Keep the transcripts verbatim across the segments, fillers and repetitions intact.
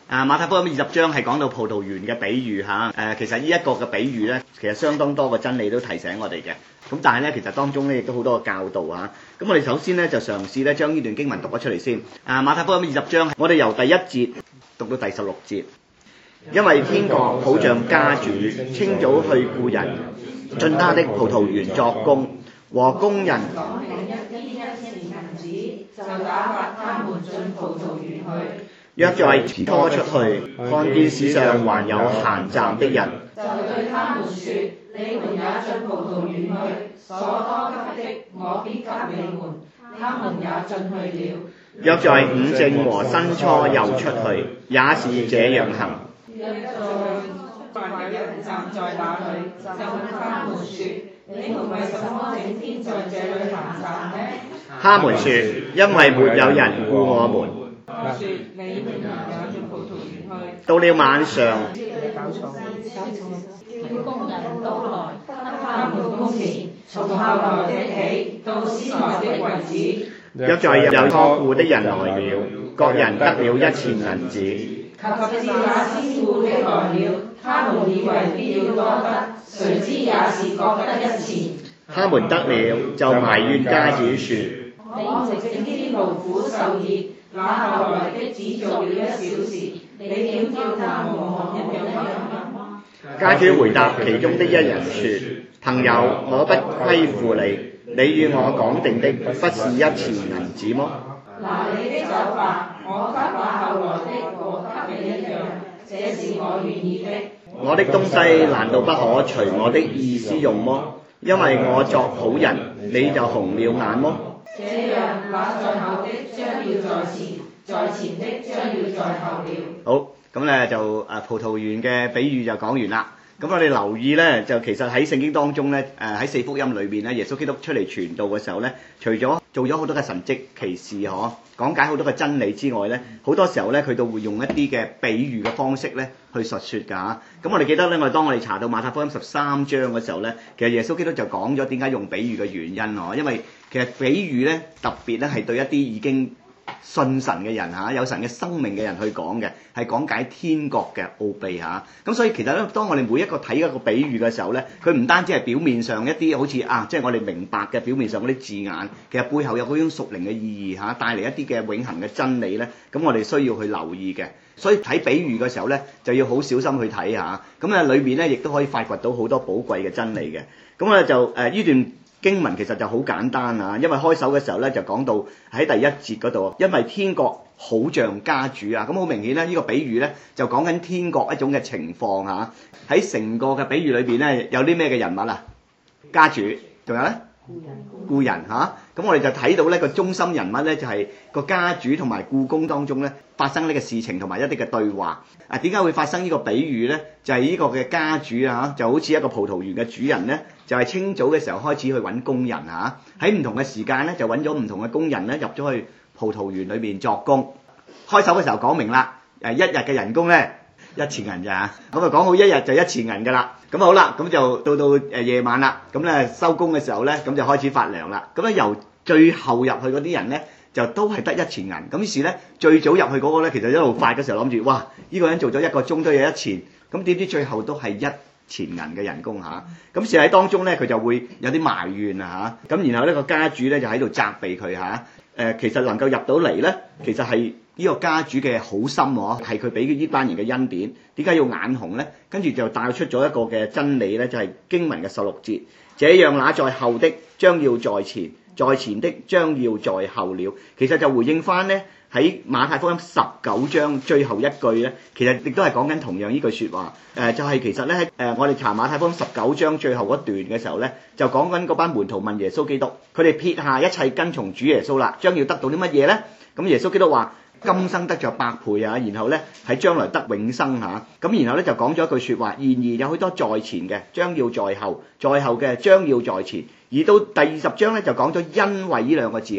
啊，馬太福音二十章係講到葡萄園嘅比喻嚇，誒其實呢一個嘅比喻咧，其實相當多嘅真理都提醒我哋嘅。咁但係咧，其實當中咧亦都好多嘅教導嚇。咁我哋首先咧就嘗試咧將呢段經文讀咗出嚟先。啊，馬太福音二十章，我哋由第一節讀到第十六節。因為天國好像家主，清早去僱人進他的葡萄園作工，和工人講定一天一錢銀子，就打發他們進葡萄園去。 約在拖出去，看見市上還有閒站的人， 就對他們說：你們也進葡萄園去，所多給的，我必給你們。他們也進去了。 約在午正和申初又出去，也是這樣行。 約在還有人站在那裏，就問他們說：你們為什麼整天在這裏閒站呢？ 他們說：因為沒有人僱我們。 我說：你們也進葡萄園去。 到了晚上， 叫工人都來，給他們工錢，從後來的起到先來的為止。 約在有托付的人來了，各人得了一錢銀子。 及至那先僱的來了，他們以為必要多得，誰知也是各得一錢。 他們得了，就埋怨家主說： 我們整天勞苦受熱，那後來的只做了一小時，你點叫他們忙一樣一樣嗎？ 家主回答其中的一人說：朋友，我不虧負你，你與我講定的不是一錢銀子麼？ 拿你的走吧，我給那後來的和給你一樣，這是我願意的。 我的東西難道不可隨我的意思用麼？因為我作好人，你就紅了眼麼？ 這樣，那在後的將要在前，在前的將要在後了。 好，咁咧就誒葡萄園嘅比喻就講完啦。咁我哋留意咧，就其實喺聖經當中咧，誒喺四福音裏邊咧，耶穌基督出嚟傳道嘅時候咧，除咗做咗好多嘅神蹟奇事嗬，講解好多嘅真理之外咧，好多時候咧佢都會用一啲嘅比喻嘅方式咧去述說㗎嚇。咁我哋記得咧，我哋當我哋查到馬太福音十三章嘅時候咧，其實耶穌基督就講咗點解用比喻嘅原因嗬，因為其實比喻咧特別咧係對一啲已經信神嘅人嚇，有神嘅生命嘅人去講嘅，係講解天國嘅奧秘嚇。咁所以其實咧，當我哋每一個睇一個比喻嘅時候咧，佢唔單止係表面上一啲好似啊，即係我哋明白嘅表面上嗰啲字眼，其實背後有嗰種屬靈嘅意義嚇，帶嚟一啲嘅永恆嘅真理咧。咁我哋需要去留意嘅。所以睇比喻嘅時候咧，就要好小心去睇下。咁啊，裏面咧亦都可以發掘到好多寶貴嘅真理嘅。咁咧就誒呢段經文其實就好簡單啊，因為開首嘅時候咧就講到喺第一節嗰度，因為天國好像家主啊，咁好明顯咧呢個比喻咧就講緊天國一種嘅情況嚇。喺成個嘅比喻裏邊咧有啲咩嘅人物啊？家主，仲有咧？僱人。僱人嚇，咁我哋就睇到呢個中心人物咧就係個家主同埋僱工當中咧發生呢個事情同埋一啲嘅對話。啊，點解會發生呢個比喻咧？就係呢個嘅家主啊，就好似一個葡萄園嘅主人咧。就係清早嘅時候開始去揾工人嚇，喺唔同嘅時間咧就揾咗唔同嘅工人咧入咗去葡萄園裏面作工。開首嘅時候講明啦，誒一日嘅人工咧一錢銀咋嚇，咁啊講好一日就一錢銀㗎啦。咁好啦，咁就到到誒夜晚啦，咁咧收工嘅時候咧，咁就開始發糧啦。咁咧由最後入去嗰啲人咧就都係得一錢銀。咁於是咧最早入去嗰個咧其實一路發嘅時候諗住，哇！呢個人做咗一個鐘都有一錢，咁點知最後都係一錢銀嘅人工嚇，咁事喺當中咧，佢就會有啲埋怨啊嚇，咁然後呢個家主咧就喺度責備佢嚇，誒其實能夠入到嚟咧，其實係呢個家主嘅好心喎，係佢俾呢班人嘅恩典，點解要眼紅咧？跟住就帶出咗一個嘅真理咧，就係經文嘅十六節，這樣那在後的將要在前，在前的將要在後了。其實就回應翻咧。喺馬太福音十九章最後一句咧，其實亦都係講緊同樣呢句説話。誒、呃、就係、是、其實咧喺誒我哋查馬太福音十九章最後嗰段嘅時候咧，就講緊嗰班門徒問耶穌基督，佢哋撇下一切跟從主耶穌啦，將要得到啲乜嘢咧？咁耶穌基督話：今生得着百倍啊，然後咧喺將來得永生嚇。咁然後咧就講咗一句説話：然而有許多在前嘅，將要在後；在後嘅將要在前。而到第二十章咧就講咗因為呢兩個字啦。咁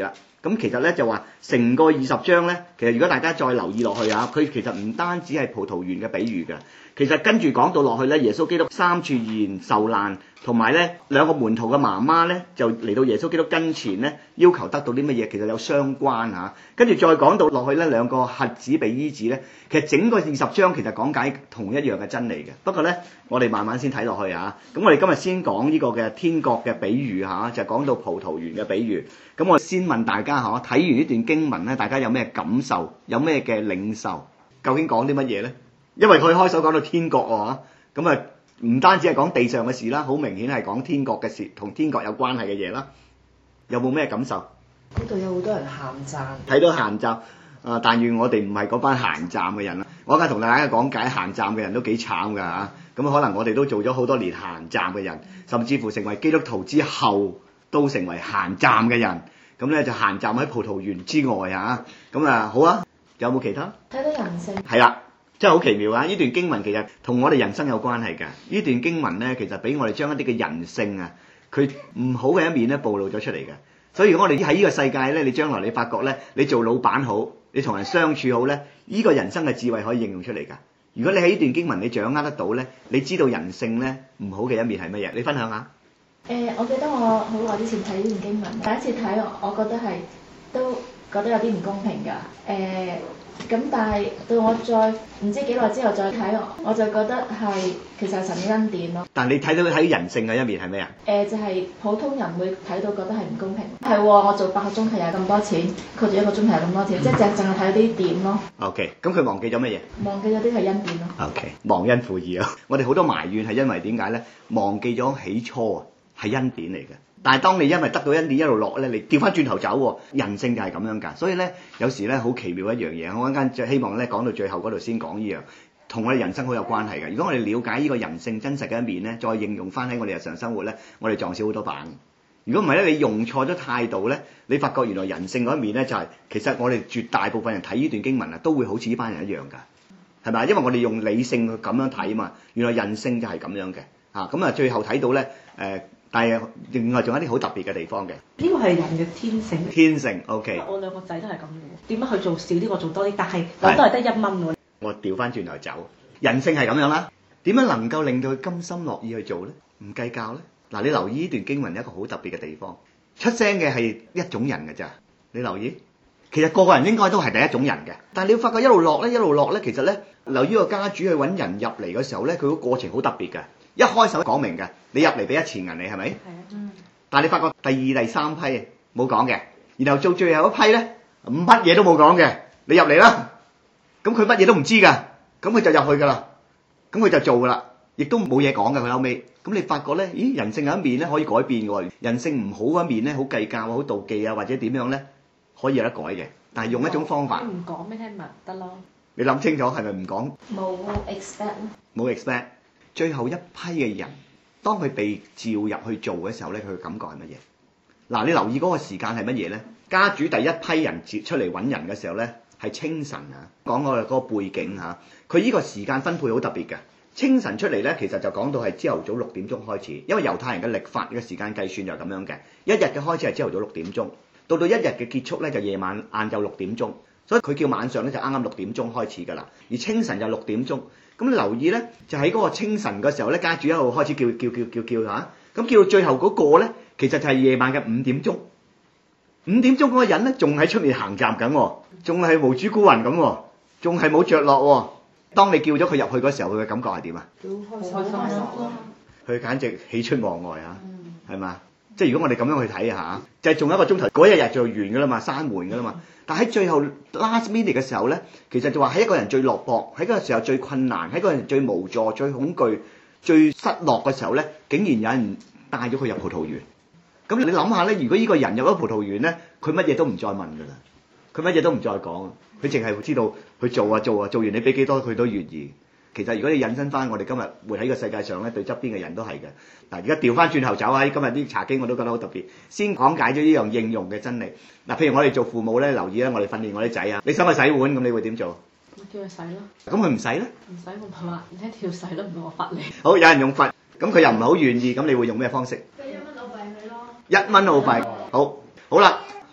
咁其實咧就話成個二十章咧，其實如果大家再留意落去啊，佢其實唔單止係葡萄園嘅比喻嘅，其實跟住講到落去咧，耶穌基督三處現受難，同埋咧兩個門徒嘅媽媽咧就嚟到耶穌基督跟前咧，要求得到啲乜嘢，其實有相關嚇。跟住再講到落去咧，兩個瞎子被醫治咧，其實整個二十章其實講解同一樣嘅真理嘅。不過咧，我哋慢慢先睇落去啊。咁我哋今日先講呢個嘅天國嘅比喻嚇，就係講到葡萄園嘅比喻。咁我先問大家嚇，睇完呢段經文咧，大家有咩感受？有咩嘅領受？究竟講啲乜嘢咧？因為佢開首講到天國喎，咁啊唔單止係講地上嘅事啦，好明顯係講天國嘅事，同天國有關係嘅嘢啦。有冇咩感受？ 嗰度有好多人閒站， 睇到閒站啊！但願我哋唔係嗰班閒站嘅人啦。我而家同大家講解閒站嘅人都幾慘㗎嚇。咁可能我哋都做咗好多年閒站嘅人，甚至乎成為基督徒之後都成為閒站嘅人。咁咧就閒站喺葡萄園之外啊。咁啊好啊，有冇其他？ 睇到人性。 係啦。真係好奇妙啊！呢段經文其實同我哋人生有關係㗎。呢段經文咧，其實俾我哋將一啲嘅人性啊，佢唔好嘅一面咧，暴露咗出嚟嘅。所以如果我哋喺呢個世界咧，你將來你發覺咧，你做老闆好，你同人相處好咧，呢個人生嘅智慧可以應用出嚟㗎。如果你喺呢段經文你掌握得到咧，你知道人性咧唔好嘅一面係乜嘢？你分享下。 誒、呃，我記得我好耐之前睇呢段經文，第一次睇我覺得係都覺得有啲唔公平㗎。誒、呃。咁但係到我再唔知幾耐之後再睇，我就覺得係其實係神嘅恩典咯。但係你睇到睇人性嘅一面係咩啊？誒、呃、就係、是、普通人會睇到覺得係唔公平。係喎，我做八個鐘頭有咁多錢，佢做一個鐘頭有咁多錢，嗯、即係淨淨係睇到啲點咯。OK，咁佢忘記咗乜嘢？忘記咗啲係恩典咯。OK，忘恩負義啊！我哋好多埋怨係因為點解咧？忘記咗起初啊，係恩典嚟嘅。但係當你因為得到恩典一路落咧，你調翻轉頭走喎，人性就係咁樣㗎。所以咧，有時咧好奇妙一樣嘢，我一陣間希望咧講到最後嗰度先講呢樣，同我哋人生好有關係嘅。如果我哋了解呢個人性真實嘅一面咧，再應用翻喺我哋日常生活咧，我哋撞少好多板。如果唔係咧，你用錯咗態度咧，你發覺原來人性嗰一面咧就係、是、其實我哋絕大部分人睇呢段經文啊，都會好似呢班人一樣㗎，係咪？因為我哋用理性去咁樣睇嘛，原來人性就係咁樣嘅嚇。咁啊，最後睇到咧誒。呃但係另外仲有啲好特別嘅地方嘅， 呢個係人嘅天性。 天性 OK。 我兩個仔都係咁嘅喎，點樣去做少啲，我做多啲，但係我都係得一蚊喎。 我調翻轉頭走，人性係咁樣啦。點樣能夠令到佢甘心樂意去做咧？唔計較咧？嗱，你留意呢段經文一個好特別嘅地方，出聲嘅係一種人㗎咋。你留意，其實個個人應該都係第一種人嘅，但係你會發覺一路落咧，一路落咧，其實咧，留意個家主去揾人入嚟嘅時候咧，佢個過程好特別嘅。一開手講明嘅，你入嚟俾一錢銀你係咪？係啊，嗯。但係你發覺第二、第三批冇講嘅，然後做最後一批咧，乜嘢都冇講嘅，你入嚟啦。咁佢乜嘢都唔知㗎，咁佢就入去㗎啦，咁佢就做㗎啦，亦都冇嘢講㗎。佢後尾，咁你發覺咧，咦，人性有一面咧可以改變㗎喎，人性唔好嗰一面咧，好計較、好妒忌啊，或者點樣咧，可以有得改嘅，但係用一種方法。 唔講俾聽咪得咯。 你諗清楚係咪唔講？ 冇 expect。 冇 expect。最後一批嘅人，當佢被召入去做嘅時候咧，佢嘅感覺係乜嘢？嗱，你留意嗰個時間係乜嘢咧？家主第一批人接出嚟揾人嘅時候咧，係清晨啊。講我哋嗰個背景嚇，佢呢個時間分配好特別嘅。清晨出嚟咧，其實就講到係朝頭早六點鐘開始，因為猶太人嘅曆法嘅時間計算就係咁樣嘅。一日嘅開始係朝頭早六點鐘，到到一日嘅結束咧就夜晚晏晝六點鐘，所以佢叫晚上咧就啱啱六點鐘開始㗎啦，而清晨就六點鐘。咁留意咧，就喺嗰個清晨嘅時候咧，家主一路開始叫叫叫叫叫嚇，咁叫到最後嗰個咧，其實就係夜晚嘅五點鐘。五點鐘嗰個人咧，仲喺出面行站緊，仲係無主孤魂咁，仲係冇着落。當你叫咗佢入去嗰時候，佢嘅感覺係點啊？ 好開心啊！ 佢簡直喜出望外啊，係嘛？即係如果我哋咁樣去睇下，就係仲有一個鐘頭，嗰一日就完㗎啦嘛，閂門㗎啦嘛。但喺最後 last minute 嘅時候咧，其實就話喺一個人最落魄，喺嗰個時候最困難，喺嗰個人最無助、最恐懼、最失落嘅時候咧，竟然有人帶咗佢入葡萄園。咁你諗下咧，如果呢個人入咗葡萄園咧，佢乜嘢都唔再問㗎啦，佢乜嘢都唔再講，佢淨係知道去做啊做啊，做完你俾幾多佢都願意。其實如果你引申翻我哋今日活喺呢個世界上咧，對側邊嘅人都係嘅。嗱，而家調翻轉頭走喺今日啲查經我都覺得好特別，先講解咗呢樣應用嘅真理。嗱，譬如我哋做父母咧，留意咧，我哋訓練我啲仔啊，你使唔使洗碗咁？你會點做？ 我叫佢洗咯。 咁佢唔洗咧？唔使我話，你一條洗都唔會我罰你。 好，有人用罰，咁佢又唔係好願意，咁你會用咩方式？ 俾一蚊澳幣佢咯。 一蚊澳幣，好，好啦。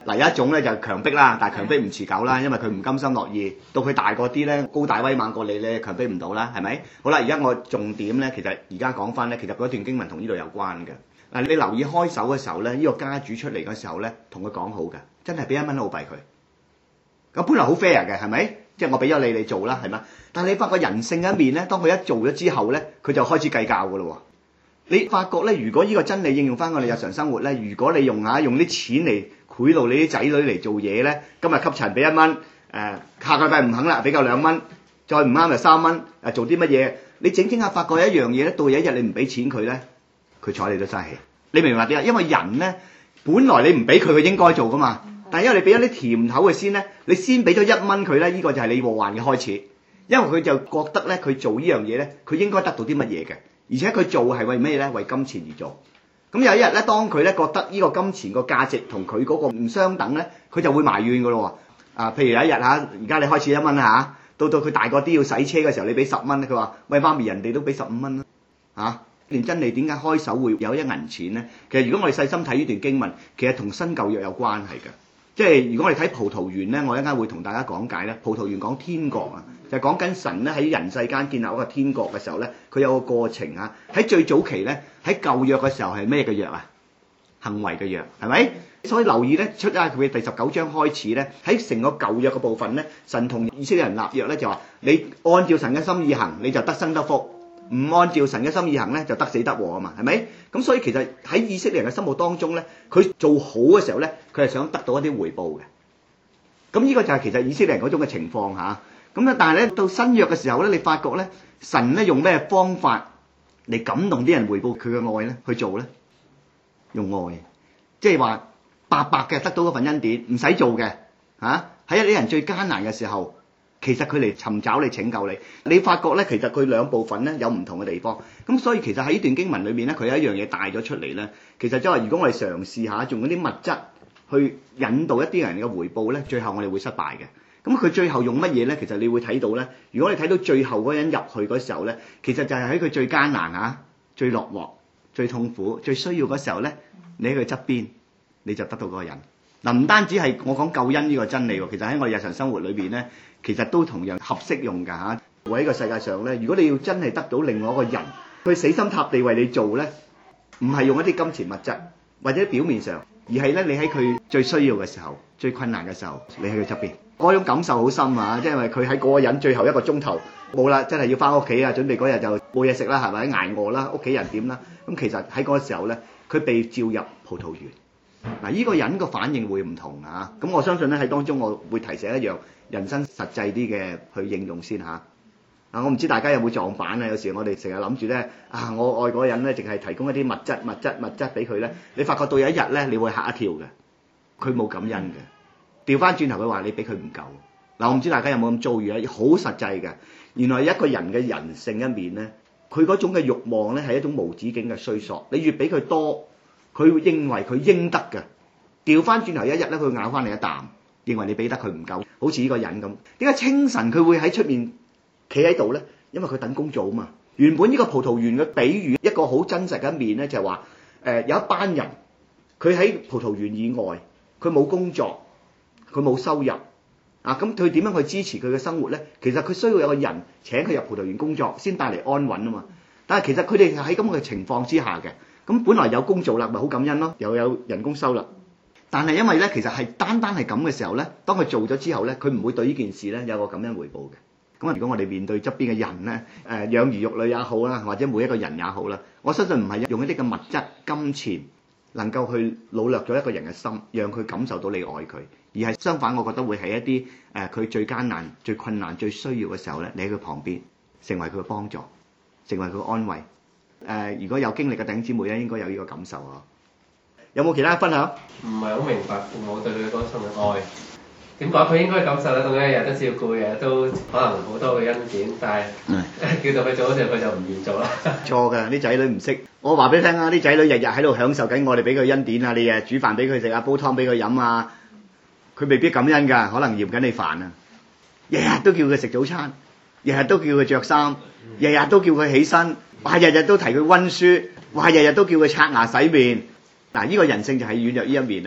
嗱有一種咧就強迫啦，但係強迫唔持久啦，因為佢唔甘心樂意。到佢大個啲咧，高大威猛過你咧，強迫唔到啦，係咪？好啦，而家我重點咧，其實而家講翻咧，其實嗰段經文同呢度有關嘅。嗱，你留意開手嘅時候咧，呢、這個家主出嚟嘅時候咧，同佢講好嘅，真係俾一蚊澳幣佢。咁本來好 fair 嘅，係咪？即係我俾咗你你做啦，係咪？但係你發覺人性一面咧，當佢一做咗之後咧，佢就開始計較㗎咯喎。你發覺咧，如果呢個真理應用翻我哋日常生活咧，如果你用下用啲錢嚟賄賂你啲仔女嚟做嘢咧，今日吸塵俾一蚊，誒、呃、下個禮拜唔肯啦，俾夠兩蚊，再唔啱就三蚊，誒做啲乜嘢？你整整下發覺一樣嘢咧，到有一日你唔俾錢佢咧，佢睬你都嘥氣。你明唔明白啲啊？因為人咧，本來你唔俾佢，佢應該做噶嘛。但係因為你俾咗啲甜頭嘅先咧，你先俾咗一蚊佢咧，呢、這個就係你禍患嘅開始。因為佢就覺得咧，佢做呢樣嘢咧，佢應該得到啲乜嘢嘅。而且佢做係為咩咧？為金錢而做。咁有一日咧，當佢咧覺得呢個金錢個價值同佢嗰個唔相等咧，佢就會埋怨噶咯喎。啊，譬如有一日嚇，而家你開始一蚊嚇，到到佢大個啲要洗車嘅時候，你俾十蚊，佢話：喂媽咪，人哋都俾十五蚊啦。嚇，連真理點解開手會有一銀錢咧？其實如果我哋細心睇呢段經文，其實同新舊約有關係嘅。即係如果我哋睇葡萄園咧，我一陣間會同大家講解咧。葡萄園講天國啊，就係講緊神咧喺人世間建立一個天國嘅時候咧，佢有個過程啊。喺最早期咧，喺舊約嘅時候係咩嘅約啊？行為嘅約，係咪？所以留意咧，出埃及記第十九章開始咧，喺成個舊約嘅部分咧，神同以色列人立約咧，就話你按照神嘅心意行，你就得生得福；唔按照神嘅心意行咧，就得死得禍啊嘛，係咪？咁所以其實喺以色列人嘅心目當中咧，佢做好嘅時候咧，佢係想得到一啲回報嘅。咁呢個就係其實以色列人嗰種嘅情況嚇。咁咧，但係咧到新約嘅時候咧，你發覺咧，神咧用咩方法嚟感動啲人回報佢嘅愛咧？去做咧，用愛，即係話白白嘅得到嗰份恩典，唔使做嘅嚇。喺一啲人最艱難嘅時候，其實佢嚟尋找你拯救你。你發覺咧，其實佢兩部分咧有唔同嘅地方。咁所以其實喺呢段經文裏面咧，佢有一樣嘢帶咗出嚟咧。其實即係話，如果我哋嘗試下用嗰啲物質去引導一啲人嘅回報咧，最後我哋會失敗嘅。咁佢最後用乜嘢咧？其實你會睇到咧。如果你睇到最後嗰人入去嗰時候咧，其實就係喺佢最艱難嚇、最落寞、最痛苦、最需要嗰時候咧，你喺佢側邊，你就得到嗰個人。嗱，唔單止係我講救恩呢個真理喎，其實喺我哋日常生活裏邊咧，其實都同樣合適用㗎嚇。喺呢個世界上咧，如果你要真係得到另外一個人，佢死心塌地為你做咧，唔係用一啲金錢物質或者表面上，而係咧你喺佢最需要嘅時候、最困難嘅時候，你喺佢側邊，嗰種感受好深啊！即係因為佢喺嗰個人最後一個鐘頭冇啦，真係要翻屋企啊，準備嗰日就冇嘢食啦，係咪？捱餓啦，屋企人點啦？咁其實喺嗰個時候咧，佢被召入葡萄園。嗱，呢個人個反應會唔同啊！咁我相信咧喺當中，我會提醒一樣人生實際啲嘅去應用先嚇。啊，我唔知大家有冇撞板啊？有時我哋成日諗住咧，啊，我愛嗰個人咧，淨係提供一啲物質、物質、物質俾佢咧。你發覺到有一日咧，你會嚇一跳嘅，佢冇感恩嘅。調翻轉頭佢話你俾佢唔夠。嗱，我唔知大家有冇咁遭遇啊？好實際嘅，原來一個人嘅人性一面咧，佢嗰種嘅慾望咧係一種無止境嘅需索。你越俾佢多，佢會認為佢應得嘅。調翻轉頭一日咧，佢會咬翻你一啖，認為你俾得佢唔夠。好似呢個人咁，點解清晨佢會喺出面企喺度咧？因為佢等工做啊嘛。原本呢個葡萄園嘅比喻一個好真實嘅一面咧，就係話誒有一班人，佢喺葡萄園以外，佢冇工作，佢冇收入啊。咁佢點樣去支持佢嘅生活咧？其實佢需要有個人請佢入葡萄園工作，先帶嚟安穩啊嘛。但係其實佢哋係喺咁嘅情況之下嘅。咁本來有工做啦，咪好感恩咯，又有人工收入。但係因為咧，其實係單單係咁嘅時候咧，當佢做咗之後咧，佢唔會對呢件事咧有個感恩回報嘅。咁啊，如果我哋面對側邊嘅人咧，誒、呃、養兒育女也好啦，或者每一個人也好啦，我相信唔係用一啲嘅物質金錢能夠去擄掠咗一個人嘅心，讓佢感受到你愛佢，而係相反，我覺得會係一啲誒佢最艱難、最困難、最需要嘅時候咧，你喺佢旁邊，成為佢嘅幫助，成為佢嘅安慰。誒、呃，如果有經歷嘅弟兄姊妹咧，應該有呢個感受啊！有冇其他分享？ 唔係好明白父母對佢嗰種嘅愛。點講？佢應該感受得到嘅，日日都照顧，日日都可能好多嘅恩典，但係、嗯、叫到佢做嗰時，佢就唔願做啦。 錯㗎，啲仔女唔識。我話俾你聽啊，啲仔女日日喺度享受緊我哋俾佢恩典啊！你誒煮飯俾佢食啊，煲湯俾佢飲啊，佢未必感恩㗎，可能嫌緊你煩啊！日日都叫佢食早餐，日日都叫佢着衫，日日都叫佢起身，哇！日日都提佢溫書，哇！日日都叫佢刷牙洗面。嗱，呢個人性就係軟弱呢一面啦。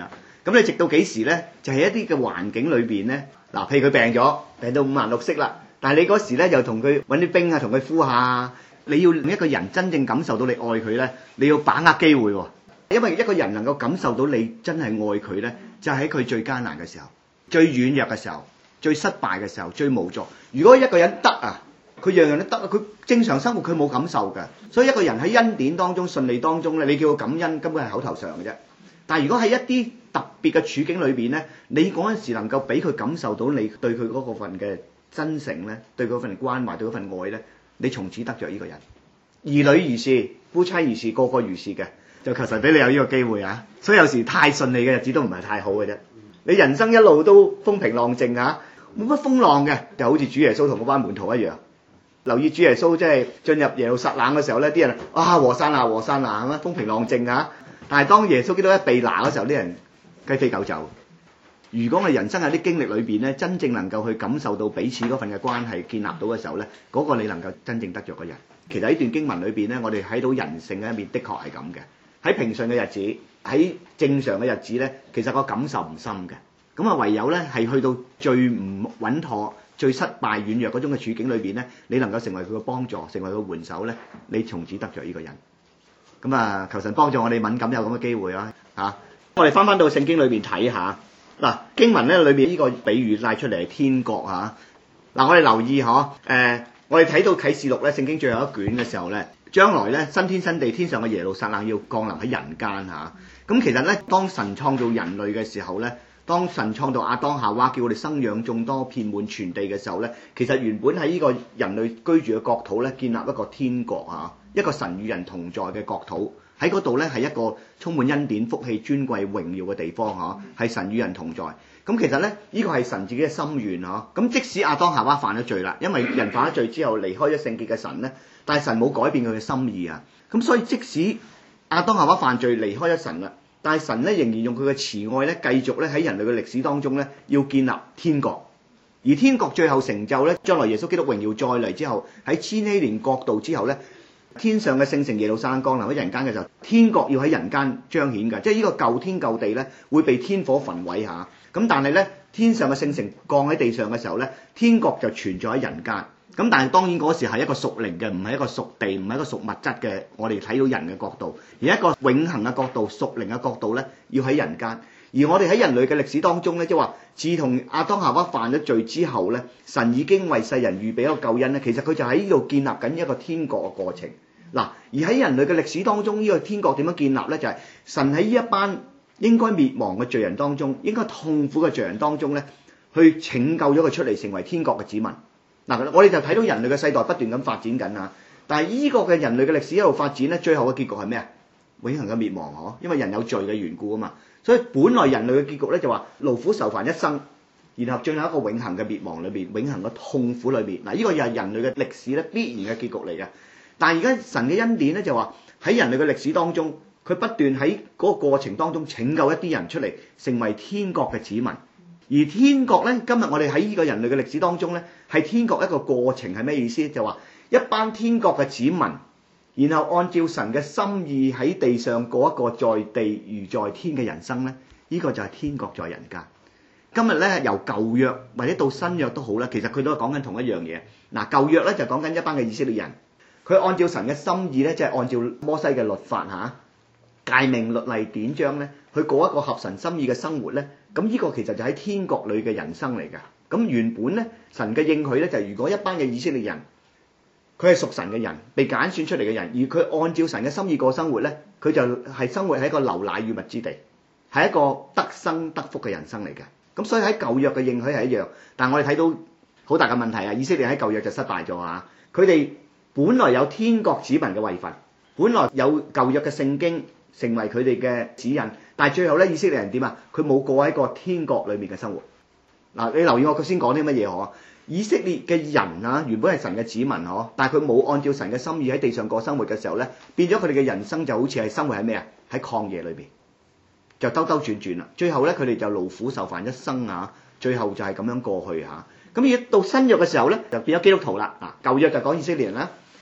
咁你直到幾時咧？就係、是、一啲嘅環境裏邊咧，嗱，譬如佢病咗，病到五顏六色啦，但係你嗰時咧又同佢揾啲兵啊，同佢敷下，你要令一個人真正感受到你愛佢咧，你要把握機會喎。因為一個人能夠感受到你真係愛佢咧，就係喺佢最艱難嘅時候、最軟弱嘅時候、最失敗嘅時候、最無助。如果一個人得啊，佢樣樣都得，佢正常生活佢冇感受㗎。所以一個人喺恩典當中、順利當中咧，你叫佢感恩，根本係口頭上嘅啫。但係如果喺一啲特別嘅處境裏邊咧，你嗰陣時能夠俾佢感受到你對佢嗰個份嘅真誠咧，對嗰份關懷、對嗰份愛咧，你從此得着呢個人。兒女如是，夫妻如是，個個如是嘅。就求神俾你有呢個機會啊！所以有時太順利嘅日子都唔係太好嘅啫。你人生一路都風平浪靜啊，冇乜風浪嘅，就好似主耶穌同嗰班門徒一樣。留意主耶穌即係進入耶路撒冷嘅時候咧，啲人啊和散那和散那咁啊，風平浪靜啊。但係當耶穌基督一被拿嘅時候，啲人雞飛狗走。如果我哋人生有啲經歷裏邊咧，真正能夠去感受到彼此嗰份嘅關係建立到嘅時候咧，嗰、嗰個你能夠真正得着個人。其實喺段經文裏邊咧，我哋睇到人性嘅一面，的確係咁嘅。喺平順嘅日子，喺正常嘅日子咧，其實個感受唔深嘅。咁啊，唯有咧係去到最唔穩妥、最失敗、軟弱嗰種嘅處境裏邊咧，你能夠成為佢嘅幫助，成為佢嘅援手咧，你從此得着呢個人。咁啊，求神幫助我哋敏感有咁嘅機會啊！嚇，我哋翻翻到聖經裏邊睇下嗱，經文咧裏邊呢個比喻帶出嚟係天國嚇。嗱，我哋留意嗬，誒，我哋睇到啟示錄咧，聖經最後一卷嘅時候咧。將來咧，新天新地，天上嘅耶路撒冷要降臨喺人間嚇。咁其實咧，當神創造人類嘅時候咧，當神創造亞當夏娃，叫我哋生養眾多，遍滿全地嘅時候咧，其實原本喺呢個人類居住嘅國土咧，建立一個天國嚇，一個神與人同在嘅國土。喺嗰度咧係一個充滿恩典、福氣、尊貴、榮耀嘅地方嚇，係神與人同在。咁其實咧，呢個係神自己嘅心願嚇。咁即使亞當夏娃犯咗罪啦，因為人犯咗罪之後離開咗聖潔嘅神咧。但係神冇改變佢嘅心意啊，咁所以即使亞當夏娃犯罪離開咗神啦，但係神咧仍然用佢嘅慈愛咧，繼續咧喺人類嘅歷史當中咧，要建立天國。而天國最後成就咧，將來耶穌基督榮耀再嚟之後，喺千禧年國度之後咧，天上嘅聖城耶路撒冷降臨喺人間嘅時候，天國要喺人間彰顯㗎，即係呢個舊天舊地咧會被天火焚毀下。咁但係咧，天上嘅聖城降喺地上嘅時候咧，天國就存在喺人間。咁但係當然嗰時係一個屬靈嘅，唔係一個屬地，唔係一個屬物質嘅。我哋睇到人嘅角度，而一個永恆嘅角度、屬靈嘅角度咧，要喺人間。而我哋喺人類嘅歷史當中咧，即係話，自從亞當夏娃犯咗罪之後咧，神已經為世人預備一個救恩咧。其實佢就喺呢度建立緊一個天國嘅過程。嗱，而喺人類嘅歷史當中，呢個天國點樣建立咧？就係神喺呢一班應該滅亡嘅罪人當中，應該痛苦嘅罪人當中咧，去拯救咗佢出嚟，成為天國嘅子民。嗱，我哋就睇到人類嘅世代不斷咁發展緊啊！但係依個嘅人類嘅歷史一路發展咧，最後嘅結局係咩啊？永恆嘅滅亡嗬，因為人有罪嘅緣故啊嘛。所以本來人類嘅結局咧就話勞苦愁煩一生，然後進入一個永恆嘅滅亡裏邊，永恆嘅痛苦裏邊。嗱，呢個又係人類嘅歷史咧必然嘅結局嚟嘅。但係而家神嘅恩典咧就話喺人類嘅歷史當中，佢不斷喺嗰個過程當中拯救一啲人出嚟，成為天國嘅子民。而天國咧，今日我哋喺呢個人類嘅歷史當中咧，係天國一個過程係咩意思？就話一班天國嘅子民，然後按照神嘅心意喺地上過一個在地如在天嘅人生咧，呢、這個就係天國在人間。今日咧由舊約或者到新約都好啦，其實佢都係講緊同一樣嘢。嗱，舊約咧就講緊一班嘅以色列人，佢按照神嘅心意咧，即係按照摩西嘅律法嚇、誡命律例典章咧，去過一個合神心意嘅生活咧。咁呢個其實就喺天國裏嘅人生嚟㗎。咁原本咧，神嘅應許咧就係如果一班嘅以色列人，佢係屬神嘅人，被揀選出嚟嘅人，而佢按照神嘅心意過生活咧，佢就係生活喺一個流奶與蜜之地，係一個得生得福嘅人生嚟嘅。咁所以喺舊約嘅應許係一樣，但係我哋睇到好大嘅問題啊！以色列喺舊約就失敗咗啊！佢哋本來有天國子民嘅位份，本來有舊約嘅聖經成為佢哋嘅指引。但係最後咧，以色列人點啊？佢冇過喺個天國裏面嘅生活。嗱，你留意我頭先講啲乜嘢嗬？以色列嘅人啊，原本係神嘅子民嗬，但係佢冇按照神嘅心意喺地上過生活嘅時候咧，變咗佢哋嘅人生就好似係生活喺咩啊？喺曠野裏邊，就兜兜轉轉啦。最後咧，佢哋就勞苦受煩一生啊，最後就係咁樣過去嚇。咁而到新約嘅時候咧，就變咗基督徒啦。嗱，舊約就講以色列人啦，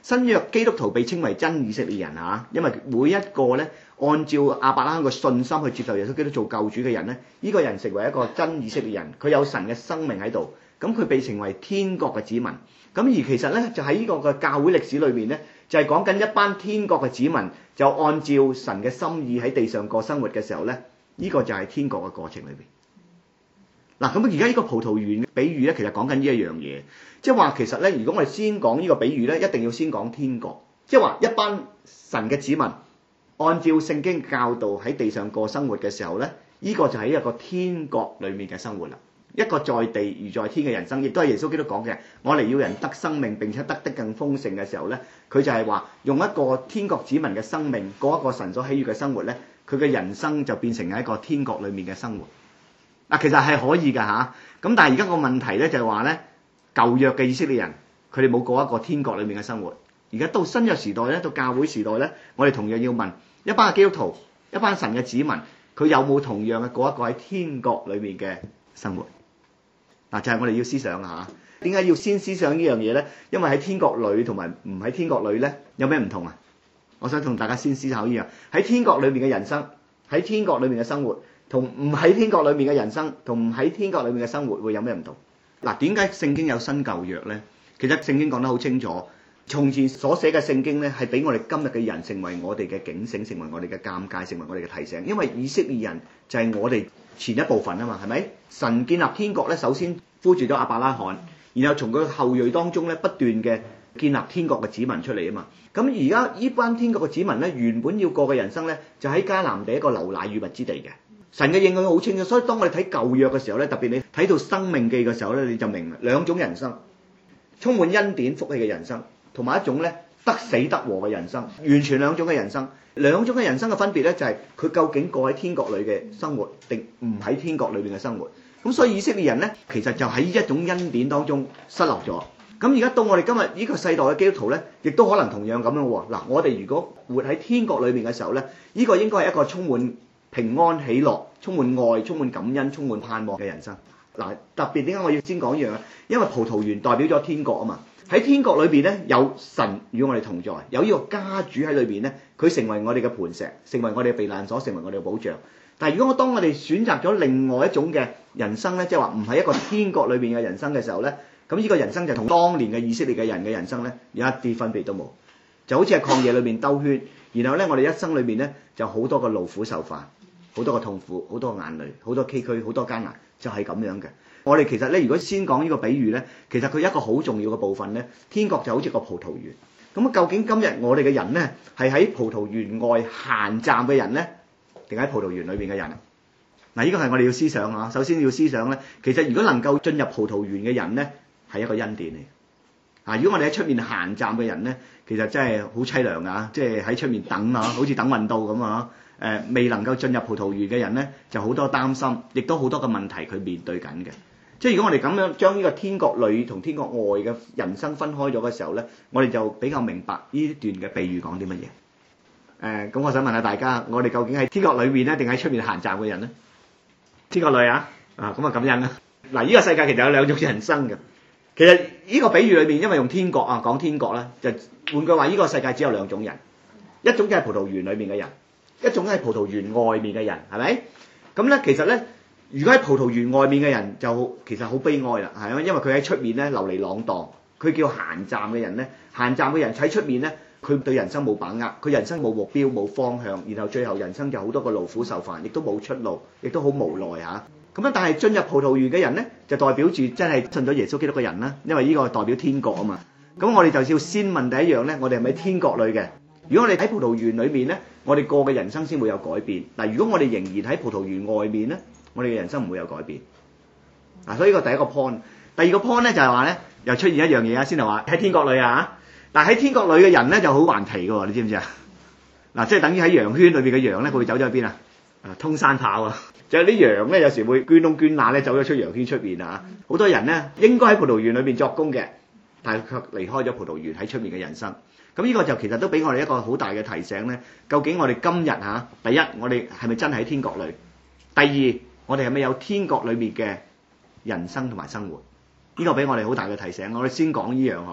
新約基督徒被稱為真以色列人嚇，因為每一個咧按照亞伯拉罕嘅信心去接受耶穌基督做救主嘅人咧，呢、呢個人成為一個真以色列人，佢有神嘅生命喺度，咁佢被稱為天國嘅子民。咁而其實咧就喺呢個嘅教會歷史裏面咧，就係講緊一班天國嘅子民就按照神嘅心意喺地上過生活嘅時候咧，呢、呢個就係天國嘅過程裏邊。嗱，咁而家呢個葡萄園比喻咧，其實講緊呢一樣嘢，即係話其實咧，如果我哋先講呢個比喻咧，一定要先講天國，即係話一班神嘅子民按照聖經教導喺地上過生活嘅時候咧，呢、這個就係一個天國裡面嘅生活啦，一個在地如在天嘅人生，亦都係耶穌基督講嘅。我嚟要人得生命並且得得更豐盛嘅時候咧，佢就係話用一個天國子民嘅生命過一個神所喜悅嘅生活咧，佢嘅人生就變成係一個天國裡面嘅生活。嗱，其實係可以㗎嚇，咁但係而家個問題咧就係話咧，舊約嘅以色列人佢哋冇過一個天國裏面嘅生活，而家到新約時代咧，到教會時代咧，我哋同樣要問一班嘅基督徒，一班神嘅子民，佢有冇同樣嘅過一個喺天國裏面嘅生活？嗱，就係我哋要思想嚇，點解要先思想呢樣嘢咧？因為喺天國裏同埋唔喺天國裏咧，有咩唔同啊？我想同大家先思考呢樣，喺天國裏面嘅人生，喺天國裏面嘅生活。同唔喺天國裏面嘅人生，同唔喺天國裏面嘅生活會有咩唔同？嗱，點解聖經有新舊約呢？其實聖經講得好清楚，從前所寫嘅聖經呢，係俾我哋今日嘅人成為我哋嘅警醒，成為我哋嘅鑑戒，成為我哋嘅提醒。因為以色列人就係我哋前一部分啊嘛，係咪？神建立天國呢，首先呼召咗亞伯拉罕，然後從佢後裔當中呢，不斷嘅建立天國嘅子民出嚟啊嘛。咁而家呢班天國嘅子民呢，原本要過嘅人生呢，就喺迦南地一個流奶與蜜之地嘅。神嘅應許好清楚，所以當我哋睇舊約嘅時候咧，特別你睇到申命記嘅時候咧，你就明啦，兩種人生，充滿恩典福氣嘅人生，同埋一種咧得死得活嘅人生，完全兩種嘅人生。兩種嘅人生嘅分別咧，就係佢究竟過喺天國裏嘅生活，定唔喺天國裏邊嘅生活。咁所以以色列人咧，其實就喺一種恩典當中失落咗。咁而家到我哋今日呢個世代嘅基督徒咧，亦都可能同樣咁樣喎。嗱，我哋如果活喺天國裏面嘅時候咧，呢個應該係一個充滿平安喜樂、充滿愛、充滿感恩、充滿盼望嘅人生。嗱，特別點解我要先講呢樣咧？因為葡萄園代表咗天國啊嘛。喺天國裏邊咧，有神與我哋同在，有呢個家主喺裏邊咧，佢成為我哋嘅磐石，成為我哋嘅避難所，成為我哋嘅保障。但係如果我當我哋選擇咗另外一種嘅人生咧，即係話唔係一個天國裏邊嘅人生嘅時候咧，咁呢個人生就同當年嘅以色列嘅人嘅人生咧，有一啲分別都冇，就好似喺曠野裏邊兜圈，然後咧我哋一生裏邊咧就好多個勞苦受煩。好多個痛苦，好多個眼淚，好多崎嶇，好多艱難，就係、是、咁樣嘅。我哋其實咧，如果先講呢個比喻咧，其實佢一個好重要嘅部分咧，天國就好似個葡萄園。咁究竟今日我哋嘅人咧，係喺葡萄園外閒站嘅人咧，定喺葡萄園裏邊嘅人？嗱，呢個係我哋要思想啊。首先要思想咧，其實如果能夠進入葡萄園嘅人咧，係一個恩典嚟。啊，如果我哋喺出面閒站嘅人咧，其實真係好凄涼啊！即係喺出面等啊，好似等運到咁啊。誒、呃、未能夠進入葡萄園嘅人咧，就好多擔心，亦都好多嘅問題佢面對緊嘅。即係如果我哋咁樣將呢個天國裏同天國外嘅人生分開咗嘅時候咧，我哋就比較明白呢段嘅比喻講啲乜嘢。誒、呃，咁我想問下大家，我哋究竟喺天國裏面咧，定喺出面閒站嘅人咧？天國裏啊，啊咁啊感恩啦。嗱，呢個世界其實有兩種人生嘅。其實呢個比喻裏面，因為用天國啊講天國咧，就換句話，呢個世界只有兩種人，一種就係葡萄園裏面嘅人。一種係葡萄園外面嘅人，係咪？咁咧，其實咧，如果喺葡萄園外面嘅人就其實好悲哀啦，係啊，因為佢喺出面咧流離浪蕩，佢叫閒站嘅人咧，閒站嘅人喺出面咧，佢對人生冇把握，佢人生冇目標冇方向，然後最後人生就好多個勞苦受煩，亦都冇出路，亦都好無奈嚇。咁啊，但係進入葡萄園嘅人咧，就代表住真係信咗耶穌基督嘅人啦，因為呢個代表天國啊嘛。咁我哋就要先問第一樣咧，我哋係咪天國裏嘅？如果我哋喺葡萄園裏面咧，我哋過嘅人生先會有改變。嗱，如果我哋仍然喺葡萄園外面咧，我哋嘅人生唔會有改變。嗱，所以呢個第一個 point。第二個 point 咧就係話咧，又出現一樣嘢啊，先係話喺天國裏啊。但係喺天國裏嘅人咧就好頑皮嘅喎，你知唔知啊？嗱，即係等於喺羊圈裏邊嘅羊咧，佢會走咗去邊啊？啊，通山跑啊！就係啲羊咧，有時會捐窿捐罅咧，走咗出羊圈出邊啊！好多人咧應該喺葡萄園裏邊作工嘅，但係卻離開咗葡萄園喺出面嘅人生。咁呢個就其實都俾我哋一個好大嘅提醒咧。究竟我哋今日嚇，第一我哋係咪真係喺天國裏？第二我哋係咪有天國裏面嘅人生同埋生活？呢個俾我哋好大嘅提醒。我哋先講呢樣嗬。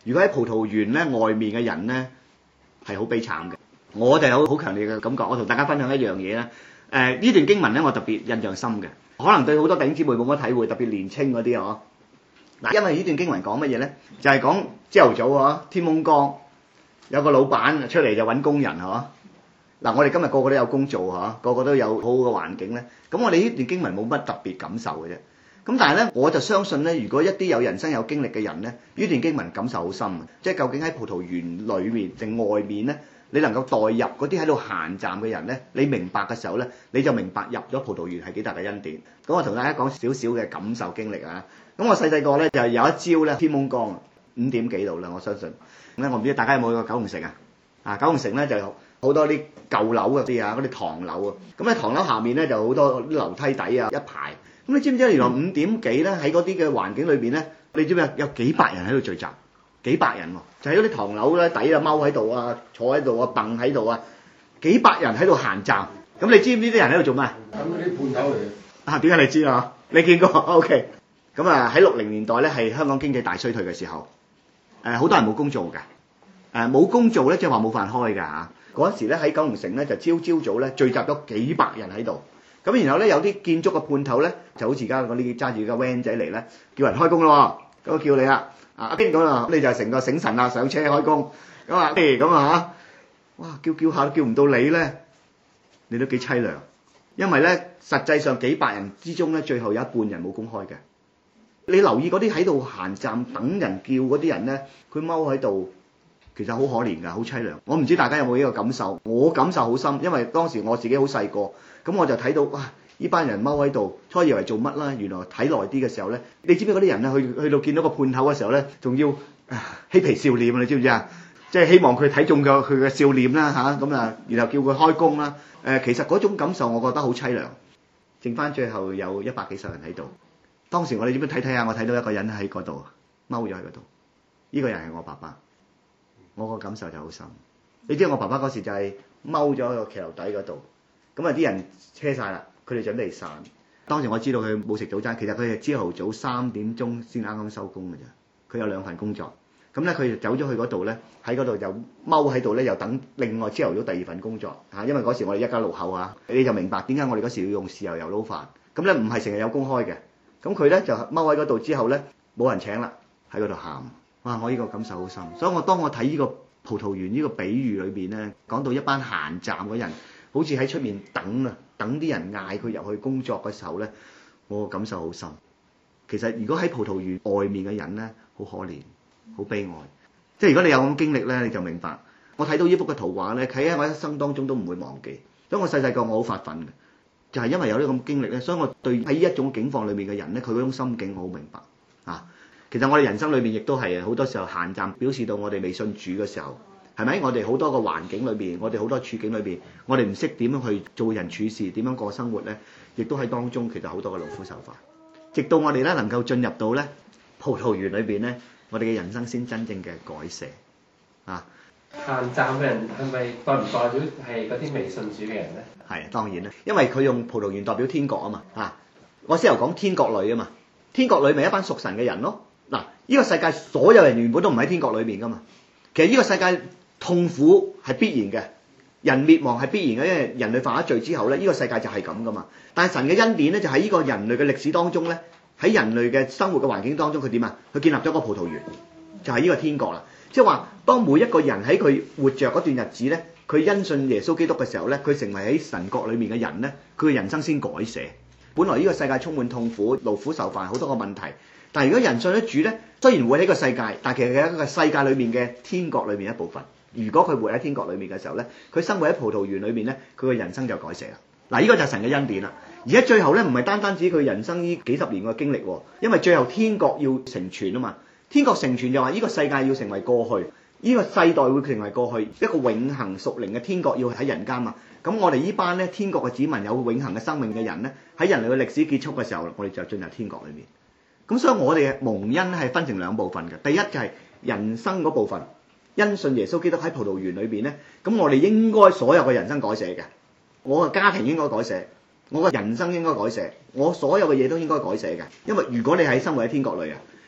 如果喺葡萄園咧外面嘅人咧係好悲慘嘅。我就有好強烈嘅感覺，我同大家分享一樣嘢啦。誒、呃、呢段經文咧，我特別印象深嘅，可能對好多弟兄姊妹冇乜體會，特別年青嗰啲嗬。嗱，因為呢段經文講乜嘢咧？就係講朝頭早嗬，天蒙光，有個老闆出嚟就揾工人嗬。嗱，我哋今日個個都有工做嗬，個個都有好好嘅環境咧。咁我哋呢段經文冇乜特別感受嘅啫。咁但係咧，我就相信咧，如果一啲有人生有經歷嘅人咧，呢段經文感受好深嘅，即係究竟喺葡萄園裏面定外面咧？你能夠代入嗰啲喺度閒站嘅人咧，你明白嘅時候咧，你就明白入咗葡萄園係幾大嘅恩典。咁我同大家講少少嘅感受經歷啊。咁我細細個咧就有一朝咧天蒙光五點幾度啦，我相信。咁我唔知大家有冇去過九龍城啊？啊，九龍城咧就好多啲舊樓嗰啲啊，嗰啲唐樓啊。咁喺唐樓下面咧就好多啲樓梯底啊，一排。咁你知唔知原來五點幾咧喺嗰啲嘅環境裏邊咧，你知唔知有幾百人喺度聚集？幾百人喎，就喺嗰啲唐樓咧底啊，踎喺度啊，坐喺度啊，蹦喺度啊，幾百人喺度閒站。咁你知唔知啲人喺度做咩？ 咁嗰啲判頭嚟嘅。 啊，點解你知啊？你見過 ？OK。咁啊喺六零年代咧係香港經濟大衰退嘅時候，誒好多人冇工做嘅，誒冇工做咧即係話冇飯開㗎嚇。嗰陣時咧喺九龍城咧就朝朝早咧聚集咗幾百人喺度，咁然後咧有啲建築嘅判頭咧就好似而家嗰啲揸住個 van 仔嚟咧叫人開工咯，咁叫你啦。啊阿邊咁啊，你就成個醒神啦，上車開工咁啊，誒咁啊嚇，哇叫叫下都叫唔到你咧，你都幾凄涼，因為咧實際上幾百人之中咧，最後有一半人冇工開嘅。你留意嗰啲喺度閒站等人叫嗰啲人咧，佢踎喺度，其實好可憐㗎，好凄涼。我唔知大家有冇呢個感受，我感受好深，因為當時我自己好細個，咁我就睇到哇！呢班人踎喺度，初以為做乜啦？原來睇耐啲嘅時候咧，你知唔知嗰啲人咧去去到見到個判頭嘅時候咧，仲要嬉皮笑臉啊！你知唔知啊？即係希望佢睇中咗佢嘅笑臉啦嚇，咁啊，然後叫佢開工啦。誒，其實嗰種感受我覺得好凄涼。剩翻最後有一百幾十人喺度。當時我哋點樣睇睇下？我睇到一個人喺嗰度踎咗喺嗰度，呢個人係我爸爸。我個感受就好深。你知我爸爸嗰時就係踎咗喺個騎樓底嗰度，咁啊啲人車晒啦。佢哋準備散，當時我知道佢冇食早餐，其實佢係朝頭早三點鐘先啱啱收工嘅啫。佢有兩份工作，咁咧佢就走咗去嗰度咧，喺嗰度就踎喺度咧，又等另外朝頭早第二份工作嚇。因為嗰時我哋一家六口啊，你就明白點解我哋嗰時要用豉油油撈飯。咁咧唔係成日有工開嘅，咁佢咧就踎喺嗰度之後咧冇人請啦，喺嗰度喊。哇！我呢個感受好深，所以我當我睇呢個葡萄園呢個比喻裏邊咧，講到一班閒站嘅人，好似喺出面等啊。等啲人嗌佢入去工作嘅時候咧，我感受好深。其實如果喺葡萄園外面嘅人咧，好可憐，好悲哀。即係如果你有咁經歷咧，你就明白。我睇到呢幅嘅圖畫咧，喺我一生當中都唔會忘記。所以我細細個我好發奮嘅，就係因為有呢咁經歷咧，所以我對喺呢一種境況裏面嘅人咧，佢嗰種心境我好明白啊。其實我哋人生裏面亦都係好多時候閒站表示到我哋未信主嘅時候。係咪？我哋好多個環境裏邊，我哋好多處境裏邊，我哋唔識點樣去做人處事，點樣過生活咧，亦都喺當中其實好多嘅勞苦受煩。直到我哋咧能夠進入到咧葡萄園裏邊咧，我哋嘅人生先真正嘅改寫啊！ 閒站嘅人係咪代唔代表係嗰啲未信主嘅人咧？ 係當然啦，因為佢用葡萄園代表天國啊嘛嚇。我先頭講天國裏啊嘛，天國裏咪一班屬神嘅人咯。嗱，呢個世界所有人原本都唔喺天國裏邊噶嘛。其實呢個世界痛苦係必然嘅，人滅亡係必然嘅，因為人類犯咗罪之後咧，呢個世界就係咁噶嘛。但係神嘅恩典咧，就喺呢個人類嘅歷史當中咧，喺人類嘅生活嘅環境當中，佢點啊？佢建立咗個葡萄園，就係呢個天國啦。即係話，當每一個人喺佢活着嗰段日子咧，佢因信耶穌基督嘅時候咧，佢成為喺神國裏面嘅人咧，佢嘅人生先改寫。本來呢個世界充滿痛苦、勞苦受煩，好多個問題。但係如果人信得主咧，雖然會喺個世界，但係其實係一個世界裏面嘅天國裏面一部分。如果佢活喺天國裏面嘅時候咧，佢生活喺葡萄園裏面咧，佢嘅人生就改寫啦。嗱，呢個就係神嘅恩典啦。而家最後咧，唔係單單止佢人生呢幾十年嘅經歷喎，因為最後天國要成全啊嘛。天國成全就話呢個世界要成為過去，呢個世代會成為過去，一個永恆屬靈嘅天國要喺人間嘛。咁我哋呢班咧天國嘅子民有永恆嘅生命嘅人咧，喺人類嘅歷史結束嘅時候，我哋就進入天國裏面。咁所以我哋嘅蒙恩係分成兩部分嘅，第一就係人生嗰部分，因信耶穌基督喺葡萄園裏邊咧，咁我哋應該所有嘅人生改寫嘅，我嘅家庭應該改寫，我嘅人生應該改寫，我所有嘅嘢都應該改寫嘅，因為如果你喺生活喺天國裏啊，